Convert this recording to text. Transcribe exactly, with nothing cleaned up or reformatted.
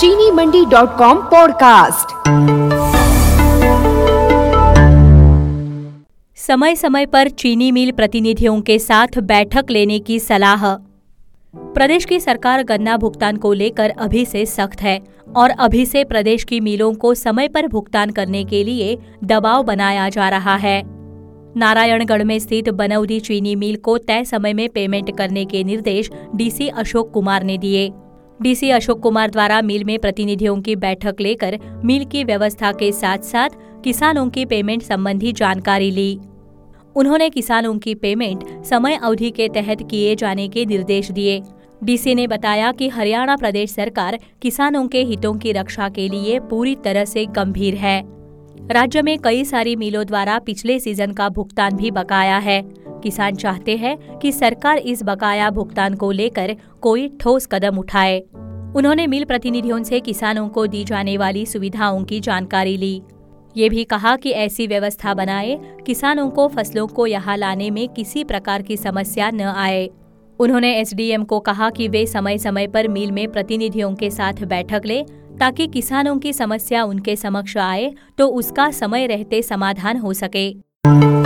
चीनी मंडी dot com podcast. समय समय पर चीनी मिल प्रतिनिधियों के साथ बैठक लेने की सलाह। प्रदेश की सरकार गन्ना भुगतान को लेकर अभी से सख्त है और अभी से प्रदेश की मिलों को समय पर भुगतान करने के लिए दबाव बनाया जा रहा है। नारायणगढ़ में स्थित बनौदी चीनी मिल को तय समय में पेमेंट करने के निर्देश डीसी अशोक कुमार ने दिए। डीसी अशोक कुमार द्वारा मिल में प्रतिनिधियों की बैठक लेकर मिल की व्यवस्था के साथ साथ किसानों की पेमेंट संबंधी जानकारी ली। उन्होंने किसानों की पेमेंट समय अवधि के तहत किए जाने के निर्देश दिए। डीसी ने बताया कि हरियाणा प्रदेश सरकार किसानों के हितों की रक्षा के लिए पूरी तरह से गंभीर है। राज्य में कई सारी मिलों द्वारा पिछले सीजन का भुगतान भी बकाया है। किसान चाहते हैं कि सरकार इस बकाया भुगतान को लेकर कोई ठोस कदम उठाए। उन्होंने मिल प्रतिनिधियों से किसानों को दी जाने वाली सुविधाओं की जानकारी ली। ये भी कहा कि ऐसी व्यवस्था बनाए किसानों को फसलों को यहाँ लाने में किसी प्रकार की समस्या न आए। उन्होंने एसडीएम को कहा कि वे समय समय पर मिल में प्रतिनिधियों के साथ बैठक ले ताकि किसानों की समस्या उनके समक्ष आए तो उसका समय रहते समाधान हो सके।